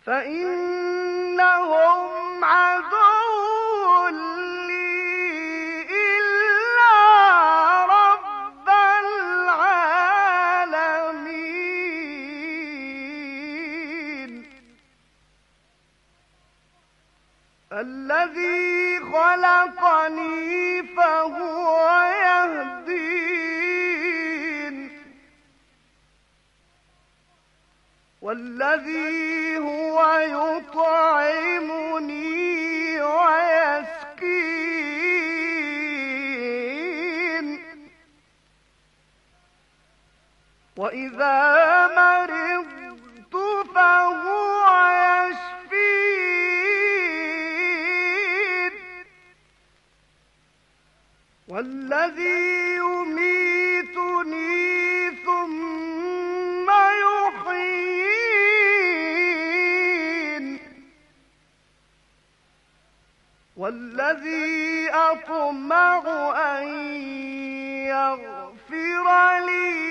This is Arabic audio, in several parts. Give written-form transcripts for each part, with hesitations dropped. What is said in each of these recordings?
فإنهم عدو لي إلا رب العالمين الذي خلقني فهو يهدين والذي هو يطعمني ويسقين وإذا مرضت فهو يشفين والذي يميتني ثم يحيين والذي أطمع أن يغفر لي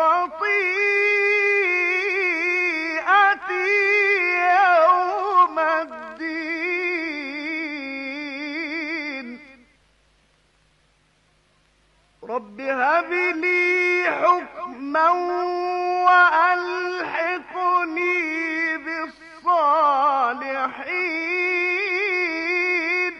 خطيئتي يوم الدين رب هب لي حكما وألحقني بالصالحين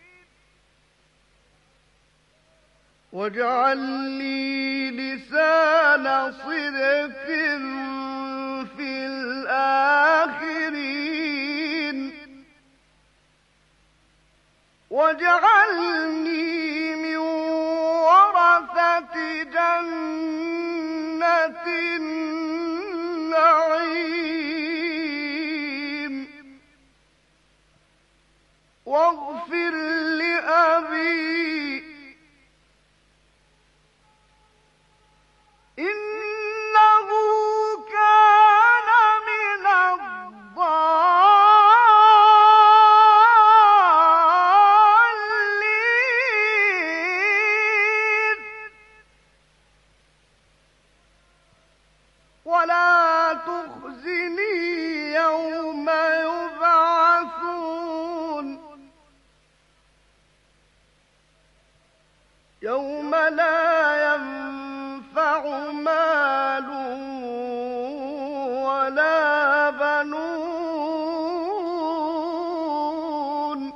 واجعل لي لسان صدق في الآخرين واجعلني من ورثة جنة النعيم واغفر لأبي إنه كان من الضالين ولا تخزني يوم يبعثون يوم لا ينفع مال ولا بنون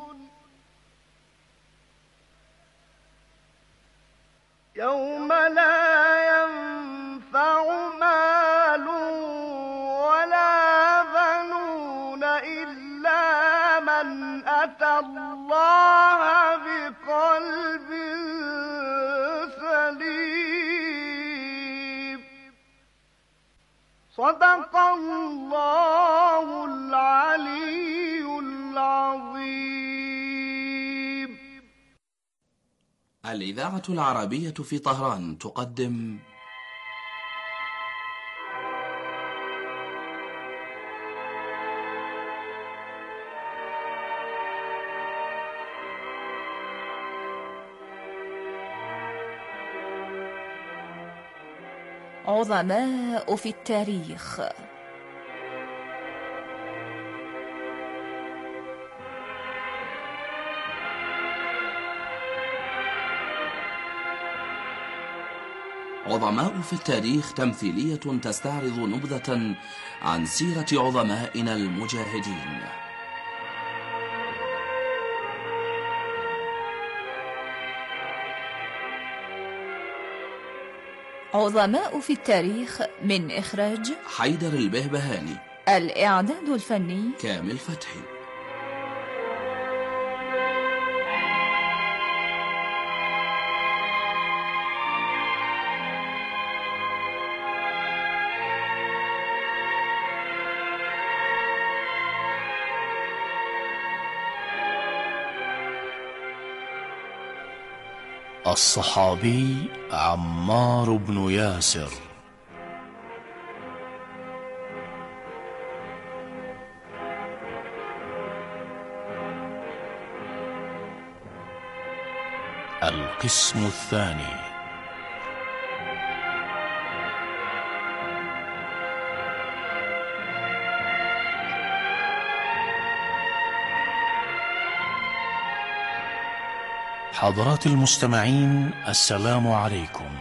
يوم لا ينفع مال ولا بنون إلا من أتى الله بقلب سليم صدق الله العلي العظيم. الإذاعة العربية في طهران تقدم عظماء في التاريخ. عظماء في التاريخ تمثيلية تستعرض نبذة عن سيرة عظمائنا المجاهدين. عظماء في التاريخ من إخراج حيدر البهبهاني. الإعداد الفني كامل فتحي. الصحابي عمار بن ياسر. القسم الثاني. حضرات المستمعين، السلام عليكم.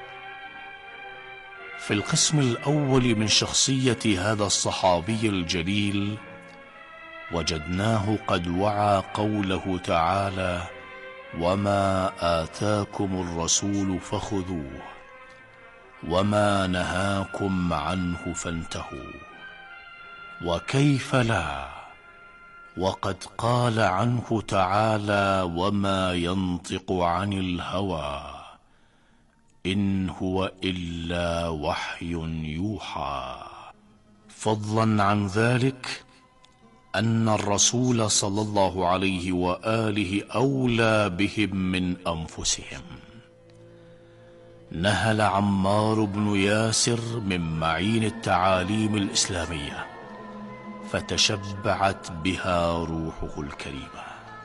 في القسم الأول من شخصية هذا الصحابي الجليل وجدناه قد وعى قوله تعالى: وما آتاكم الرسول فخذوه وما نهاكم عنه فانتهوا. وكيف لا، وقد قال عنه تعالى: وما ينطق عن الهوى إن هو إلا وحي يوحى. فضلا عن ذلك أن الرسول صلى الله عليه وآله أولى بهم من أنفسهم. نهل عمار بن ياسر من معين التعاليم الإسلامية، فتشبعت بها روحه الكريمة.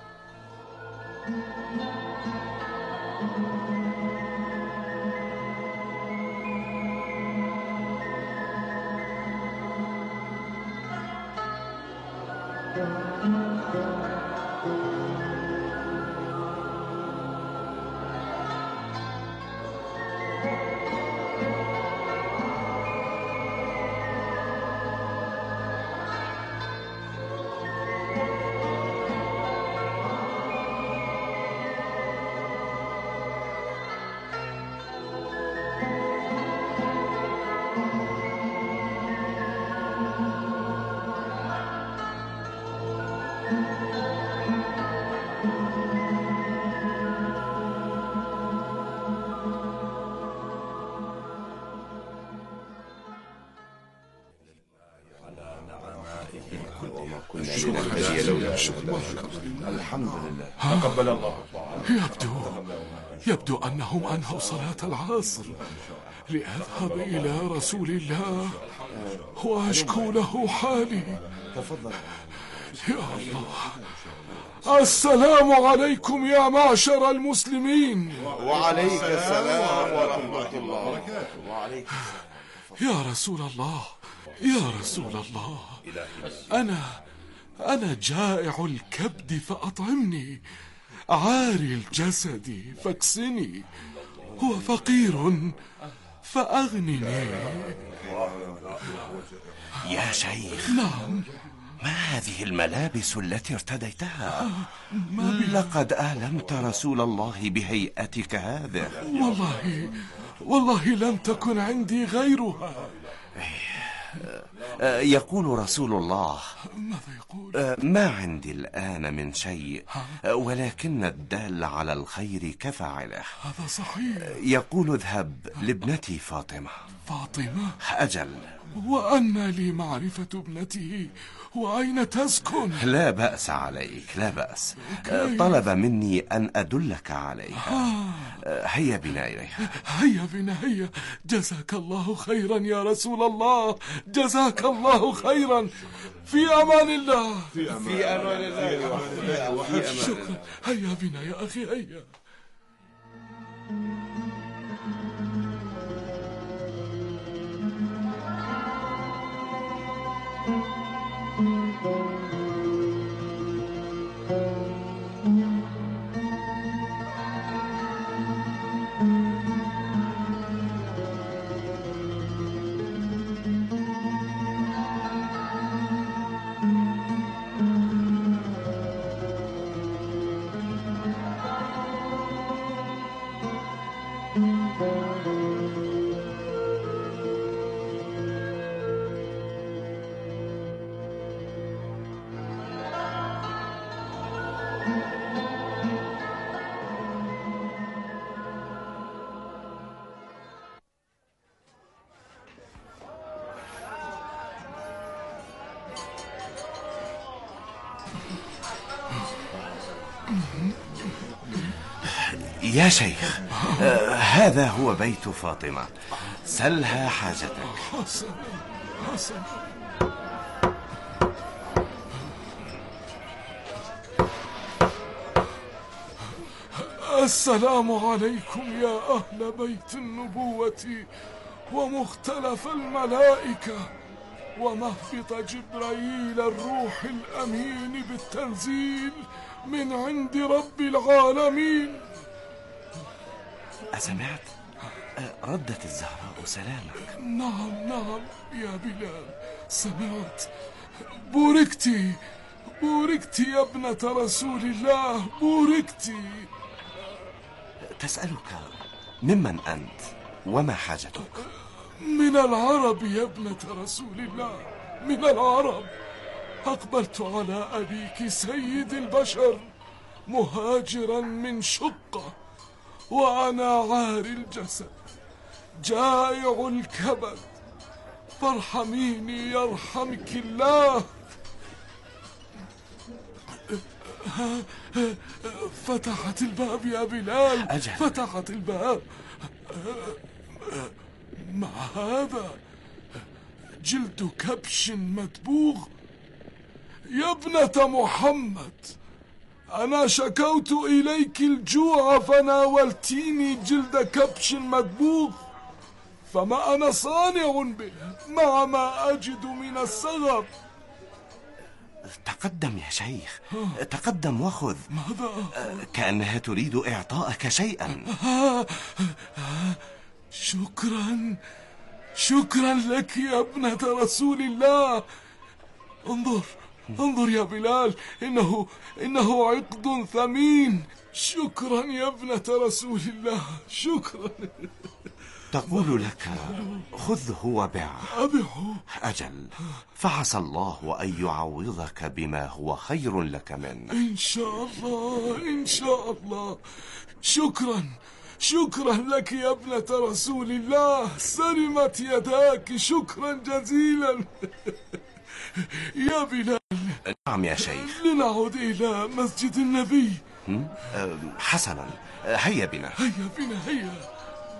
الحمد لله. تقبل الله. يبدو أنهم أنهوا صلاة العصر لأذهب إلى رسول الله وأشكو له حالي. تفضل. يا الله. السلام عليكم يا معشر المسلمين. وعليك السلام ورحمة الله. وعليك السلام. يا رسول الله، يا رسول الله، أنا جائع الكبد فأطعمني، عاري الجسد فاكسني، وفقير فأغنني. يا شيخ. نعم. ما هذه الملابس التي ارتديتها؟ لقد آلمت رسول الله بهيئتك هذه. والله لم تكن عندي غيرها. يقول رسول الله: ماذا يقول؟ ما عندي الآن من شيء، ولكن الدال على الخير كفاعله. هذا صحيح. يقول: اذهب لابنتي فاطمة. فاطمة؟ أجل. وأن لي معرفة ابنته، وأين تسكن؟ لا بأس عليك، لا بأس. طلب مني أن أدلك عليها. هيا بنا إليها. هيا بنا، هيا. جزاك الله خيرا يا رسول الله، جزاك الله خيرا. في أمان الله. في أمان الله. شكرا. هيا بنا يا أخي، هيا. يا شيخ، هذا هو بيت فاطمة، سلها حاجتك. حسن. السلام عليكم يا أهل بيت النبوة ومختلف الملائكة ومهبط جبرائيل الروح الأمين بالتنزيل من عند رب العالمين. أسمعت؟ ردت الزهراء سلامك. نعم يا بلال، سمعت. بوركتي يا ابنة رسول الله، بوركتي. تسألك ممن أنت وما حاجتك؟ من العرب يا ابنة رسول الله، من العرب. أقبلت على أبيك سيد البشر مهاجرا من شقة، وأنا عاري الجسد جائع الكبد، فارحميني يرحمك الله. فتحت الباب يا بلال، أجل. فتحت الباب. ما هذا؟ جلد كبش مدبوغ. يا ابنة محمد، أنا شكوت إليك الجوع فناولتيني جلد كبش مدبوغ، فما أنا صانع به مع ما أجد من السغب. تقدم يا شيخ، تقدم وخذ. ماذا؟ كأنها تريد إعطائك شيئا. شكرا لك يا ابنة رسول الله. انظر يا بلال، إنه عقد ثمين. شكرا يا ابنة رسول الله، شكرا. تقول لك خذه وبعه. أبعه؟ أجل، فعسى الله أن يعوضك بما هو خير لك منه. إن شاء الله، إن شاء الله. شكرا لك يا ابنة رسول الله، سلمت يداك، شكرا جزيلا. يا بلال. نعم يا شيخ. لنعود إلى مسجد النبي. حسنا، هيا بنا. هيا.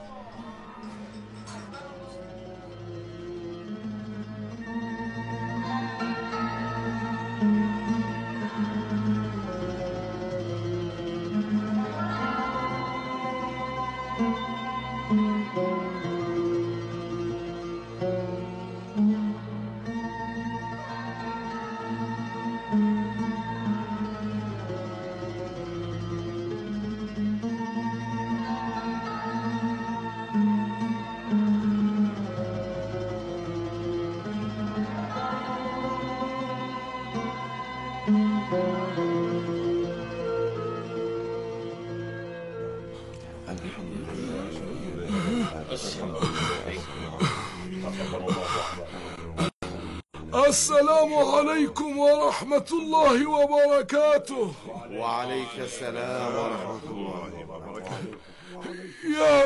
السلام عليكم ورحمة الله وبركاته. وعليك السلام ورحمة الله وبركاته. يا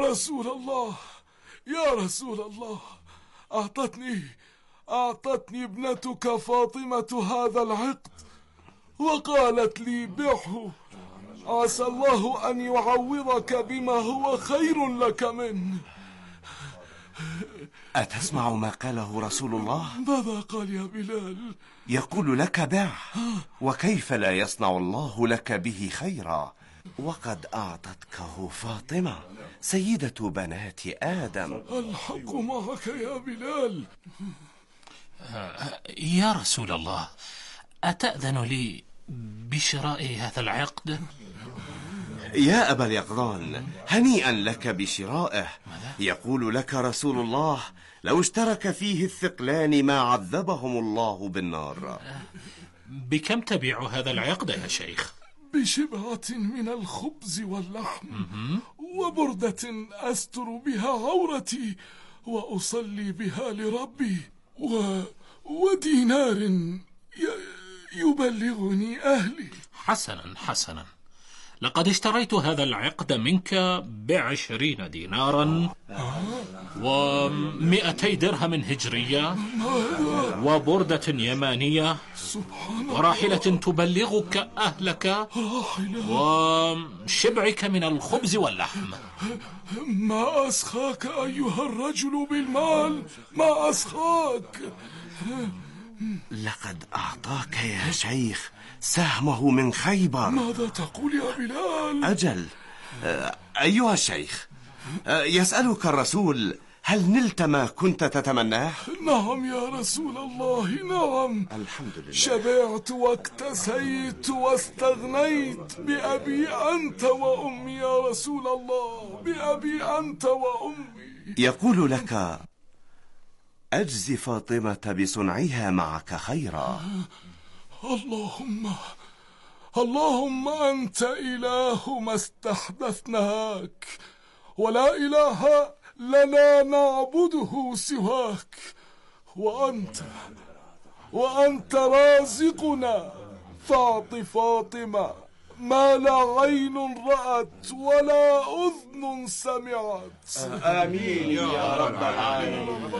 رسول الله، أعطتني ابنتك فاطمة هذا العقد، وقالت لي بعه، عسى الله أن يعوضك بما هو خير لك منه. أتسمع ما قاله رسول الله؟ ماذا قال يا بلال؟ يقول لك بعه، وكيف لا يصنع الله لك به خيرا، وقد أعطتكه فاطمة سيدة بنات آدم. الحق معك يا بلال. يا رسول الله، أتأذن لي بشراء هذا العقد؟ يا أبا اليقظان، هنيئا لك بشرائه. يقول لك رسول الله: لو اشترك فيه الثقلان ما عذبهم الله بالنار. بكم تبيع هذا العقد يا شيخ؟ ب7 من الخبز واللحم، وبردة أستر بها عورتي وأصلي بها لربي، ودينار يبلغني أهلي. حسنا، لقد اشتريت هذا العقد منك ب20 دينارا و200 درهم هجرية، وبردة يمانية، وراحلة تبلغك أهلك، وشبعك من الخبز واللحم. ما أسخاك أيها الرجل بالمال، ما أسخاك. لقد أعطاك يا شيخ سهمه من خيبر. ماذا تقول يا بلال؟ أجل. أيها الشيخ، يسألك الرسول: هل نلت ما كنت تتمناه؟ نعم يا رسول الله، نعم. الحمد لله. شبعت واكتسيت واستغنيت بأبي أنت وأمي يا رسول الله، بأبي أنت وأمي. يقول لك: أجز فاطمة بصنعها معك خيرا. اللهم أنت إله ما استحدثناك، ولا إله لنا نعبده سواك، وأنت رازقنا، فاعط فاطمة ما لا عين رأت ولا أذن سمعت. آمين يا رب العالمين.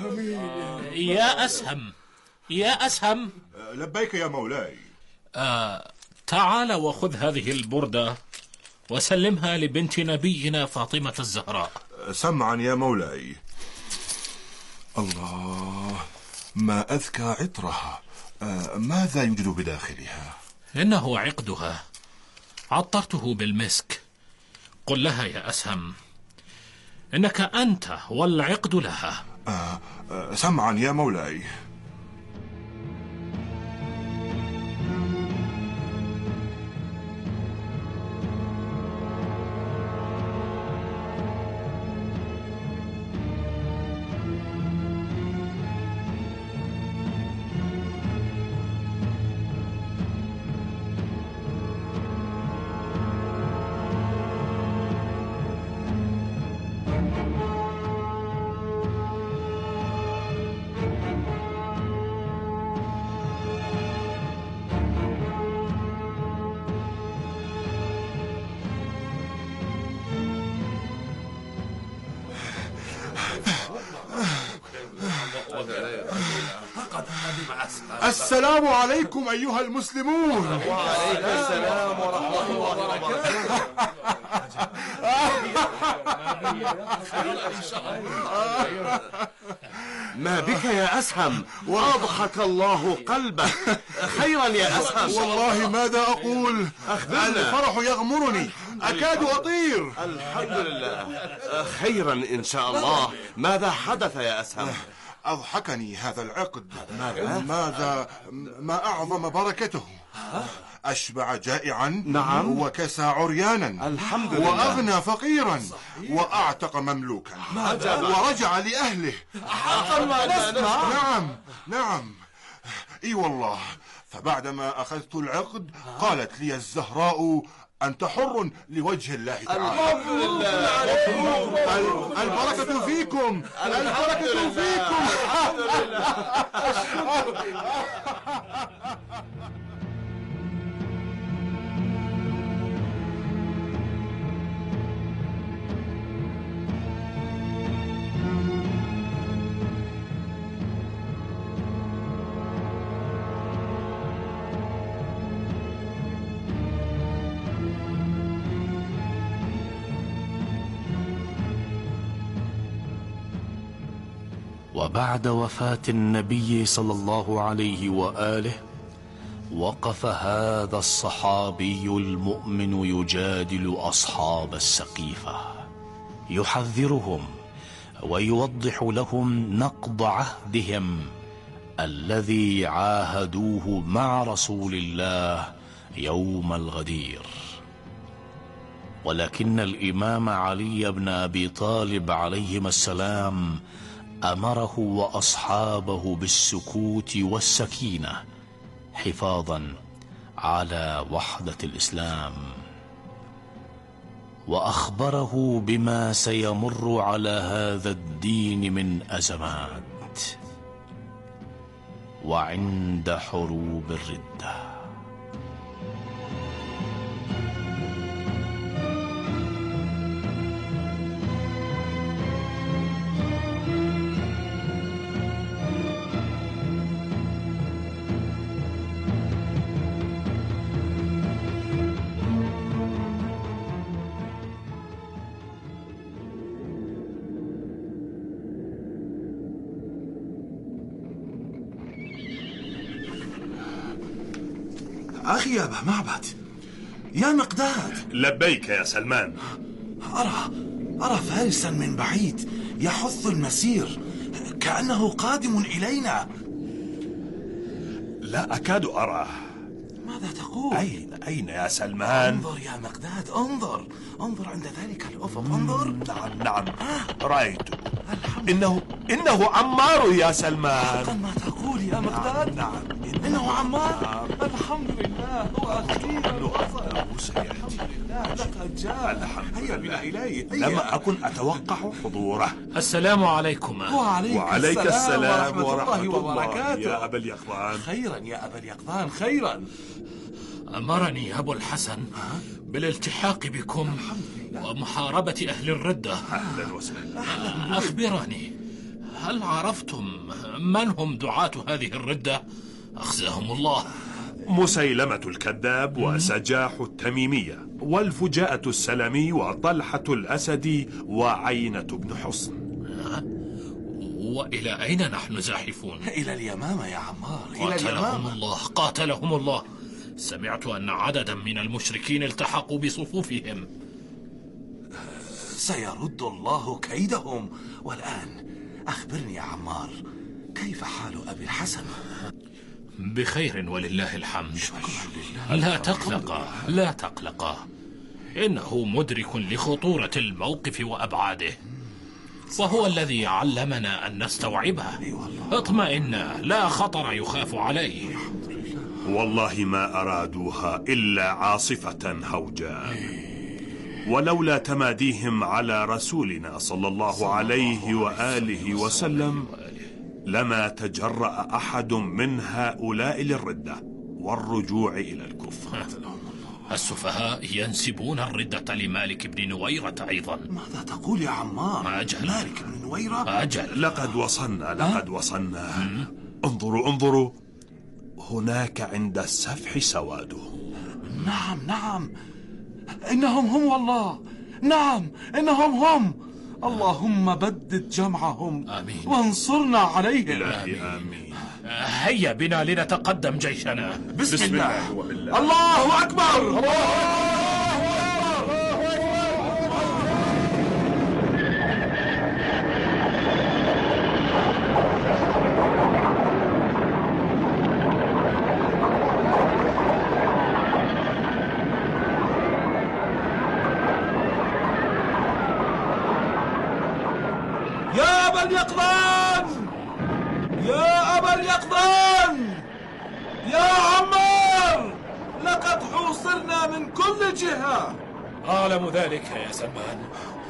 يا أسهم. لبيك يا مولاي. تعال وخذ هذه البردة وسلمها لبنت نبينا فاطمة الزهراء. سمعا يا مولاي. الله، ما أذكى عطرها. ماذا يوجد بداخلها؟ إنه عقدها، عطرته بالمسك. قل لها يا أسهم إنك أنت والعقد لها. سمعا يا مولاي. السلام عليكم أيها المسلمون. وعليك السلام ورحمة الله وبركاته. ما بك يا أسهم؟ وأضحك الله قلبك. خيرا يا أسهم. والله ماذا أقول؟ الفرح يغمرني، أكاد أطير. الحمد لله. خيرا إن شاء الله. ماذا حدث يا أسهم؟ أضحكني هذا العقد. ما أعظم بركته. أشبع جائعا، نعم، وكسى عريانا، الحمد لله، وأغنى فقيرا، وأعتق مملوكا، ورجع لأهله. نعم. إي والله. فبعدما أخذت العقد قالت لي الزهراء: أنت حر لوجه الله تعالى. البركة فيكم، البركة فيكم. وبعد وفاة النبي صلى الله عليه وآله وقف هذا الصحابي المؤمن يجادل أصحاب السقيفة، يحذرهم ويوضح لهم نقض عهدهم الذي عاهدوه مع رسول الله يوم الغدير. ولكن الإمام علي بن أبي طالب عليهما السلام أمره وأصحابه بالسكوت والسكينة حفاظا على وحدة الإسلام، وأخبره بما سيمر على هذا الدين من أزمات وعند حروب الردة. أخي يا أبا معبد، يا مقداد. لبيك يا سلمان. أرى فارسا من بعيد يحث المسير كأنه قادم إلينا. لا أكاد أراه. ماذا تقول؟ أين يا سلمان؟ انظر يا مقداد، انظر عند ذلك الأفق، انظر. نعم رأيته. إنه عمار يا سلمان. حقا ما تقول يا مقداد؟ نعم. إنه عمار. الحمد لله، هو أخيرا وصل. الحمد لله، لقد جاء. هيا بنا إليه. لم أكن أتوقع حضوره. السلام عليكم. وعليك السلام ورحمة الله وبركاته. يا أبا اليقظان. خيرا يا أبا اليقظان، خيرا. أمرني أبو الحسن بالالتحاق بكم ومحاربة أهل الردة. أهلا وسهلا. أخبرني، هل عرفتم من هم دعاة هذه الردة؟ أخزاهم الله. مسيلمة الكذاب وسجاح التميمية والفجاءة السلمي وطلحة الأسدي وعينة بن حصن. وإلى أين نحن زاحفون؟ إلى اليمامة يا عمار، إلى قاتلهم الله، قاتلهم الله. سمعت أن عددا من المشركين التحقوا بصفوفهم. سيرد الله كيدهم. والآن أخبرني يا عمار، كيف حال أبي الحسن؟ بخير ولله الحمد. لا تقلقا، لا تقلقا، إنه مدرك لخطورة الموقف وأبعاده، وهو الذي علمنا أن نستوعبه. اطمئنا، لا خطر يخاف عليه. والله ما أرادوها إلا عاصفة هوجاء، ولولا تماديهم على رسولنا صلى الله عليه وآله وسلم لما تجرأ أحد من هؤلاء للردة والرجوع إلى الكفر. السفهاء ينسبون الردة لمالك بن نويرة أيضا. ماذا تقول يا عمار؟ أجل. مالك بن نويرة؟ أجل. لقد وصلنا. انظروا هناك عند السفح سواده. نعم، إنهم هم والله. نعم، إنهم هم. اللهم بدد جمعهم. آمين. وانصرنا عليهم. آمين. هيا بنا لنتقدم جيشنا. بسم الله وبالله. الله أكبر. يا أبا اليقظان، يا أبا اليقظان، يا عمار، لقد حوصرنا من كل جهة. أعلم ذلك يا سلمان.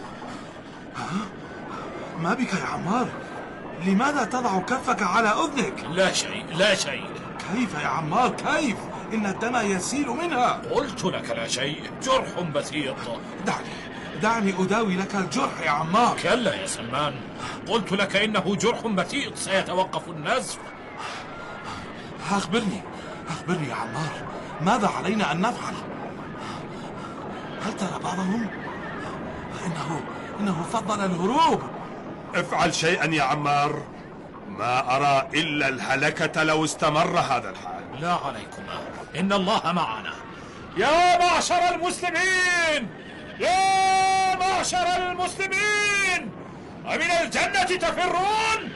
ما بك يا عمار؟ لماذا تضع كفك على أذنك؟ لا شيء. كيف يا عمار، كيف؟ إن الدم يسيل منها. قلت لك لا شيء، جرح بسيط. دعني أداوي لك الجرح يا عمار. كلا يا سلمان، قلت لك إنه جرح بسيط سيتوقف النزف. أخبرني يا عمار، ماذا علينا أن نفعل؟ هل ترى بعضهم؟ إنه فضل الهروب. افعل شيئا يا عمار، ما أرى إلا الهلكة لو استمر هذا الحال. لا عليكما، إن الله معنا. يا معشر المسلمين، يا معشر المسلمين، أمن الجنة تفرون؟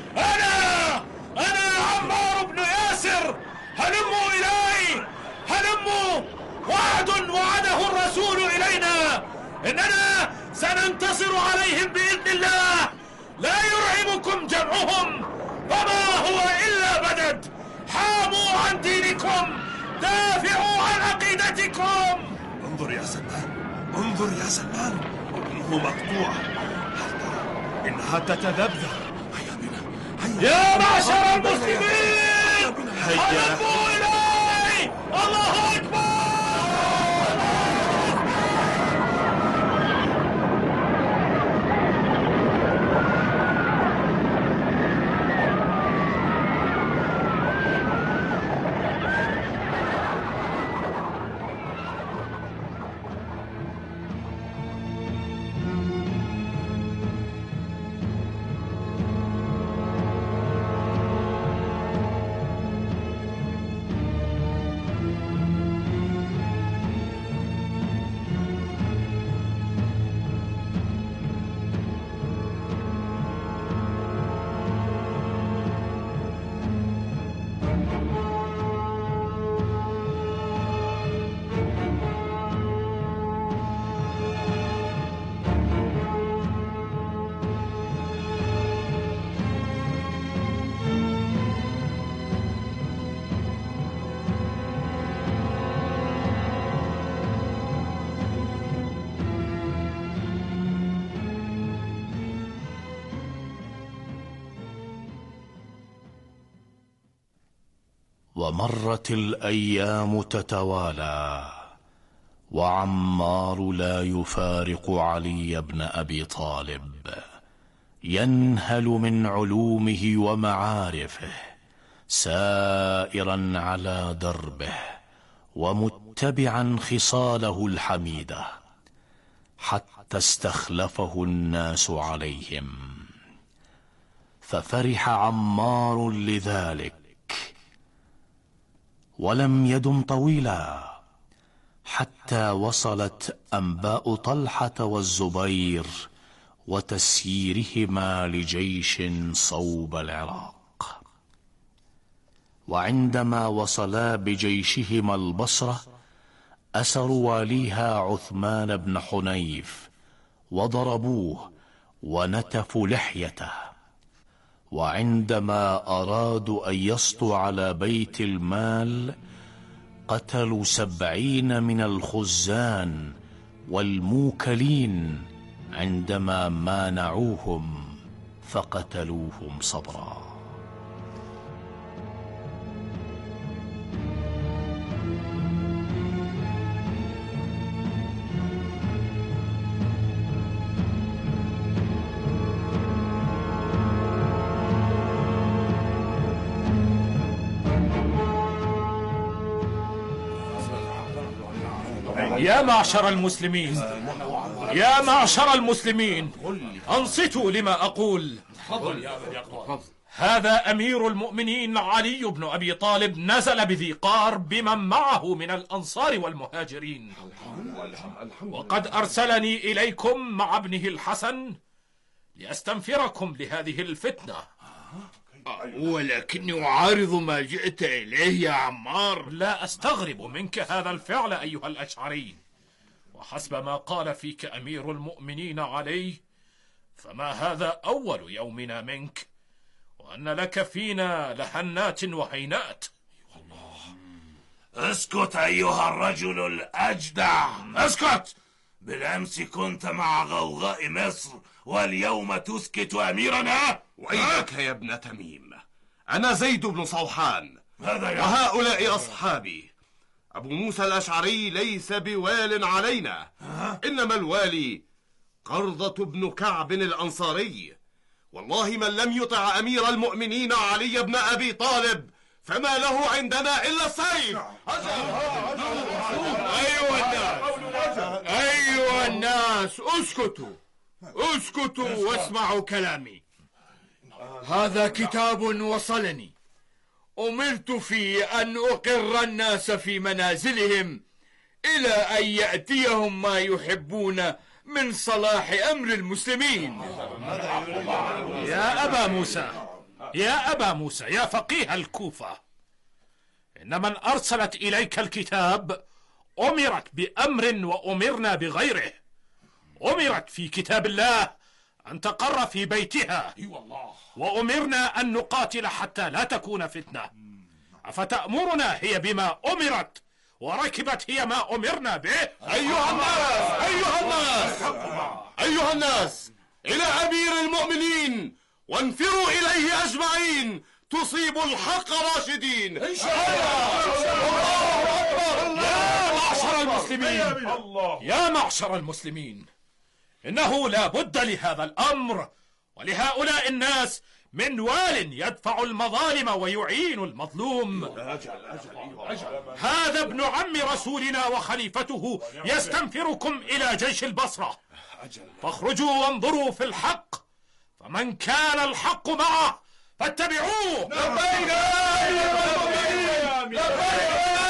أنا عمار بن ياسر، هلموا إلي، هلموا. وعد وعده الرسول إلينا إننا سننتصر عليهم بإذن الله. لا يرعبكم جمعهم، فما هو إلا بدد. حاموا عن دينكم، دافعوا عن عقيدتكم. انظر يا سلمان، انه مقطوع. انها تتذبذب. هيا بنا. يا معشر المسلمين، هلموا إلي. الله أكبر. ومرت الأيام تتوالى، وعمار لا يفارق علي بن أبي طالب، ينهل من علومه ومعارفه، سائرا على دربه ومتبعا خصاله الحميدة، حتى استخلفه الناس عليهم. ففرح عمار لذلك، ولم يدم طويلا حتى وصلت أنباء طلحة والزبير وتسييرهما لجيش صوب العراق. وعندما وصلا بجيشهما البصرة أسروا واليها عثمان بن حنيف وضربوه ونتفوا لحيته. وعندما أرادوا أن يسطوا على بيت المال قتلوا 70 من الخزان والموكلين عندما مانعوهم، فقتلوهم صبرا. يا معشر المسلمين، يا معشر المسلمين، أنصتوا لما أقول. هذا أمير المؤمنين علي بن أبي طالب نزل بذي قار بمن معه من الأنصار والمهاجرين، وقد أرسلني إليكم مع ابنه الحسن لأستنفركم لهذه الفتنة. ولكني أعارض ما جئت إليه يا عمار. لا أستغرب منك هذا الفعل أيها الأشعري، وحسب ما قال فيك أمير المؤمنين علي فما هذا أول يومنا منك، وأن لك فينا لحنات وهينات. اسكت أيها الرجل الأجدع، اسكت. بالأمس كنت مع غوغاء مصر واليوم تسكت أميرنا. ويلك يا ابن تميم، أنا زيد بن صوحان هذا وهؤلاء أصحابي. أبو موسى الأشعري ليس بوال علينا، إنما الوالي قرضة بن كعب الأنصاري. والله من لم يطع أمير المؤمنين علي بن أبي طالب فما له عندنا إلا السيف. أيها الناس اسكتوا واسمعوا كلامي. هذا كتاب وصلني، أمرت فيه أن أقر الناس في منازلهم إلى أن يأتيهم ما يحبون من صلاح أمر المسلمين. يا أبا موسى يا فقيه الكوفة، إن من أرسلت إليك الكتاب أمرت بأمر وأمرنا بغيره. أمرت في كتاب الله أن تقر في بيتها، وأمرنا أن نقاتل حتى لا تكون فتنة. أفتأمرنا هي بما أمرت وركبت هي ما أمرنا به؟ أيها الناس إلى أمير المؤمنين، وانفروا إليه أجمعين تصيب الحق راشدين إن شاء الله. يا معشر المسلمين، إنه لا بد لهذا الأمر ولهؤلاء الناس من وال يدفع المظالم ويعين المظلوم. هذا ابن عم رسولنا وخليفته يستنفركم إلى جيش البصرة، فاخرجوا وانظروا في الحق، فمن كان الحق معه فاتبعوه.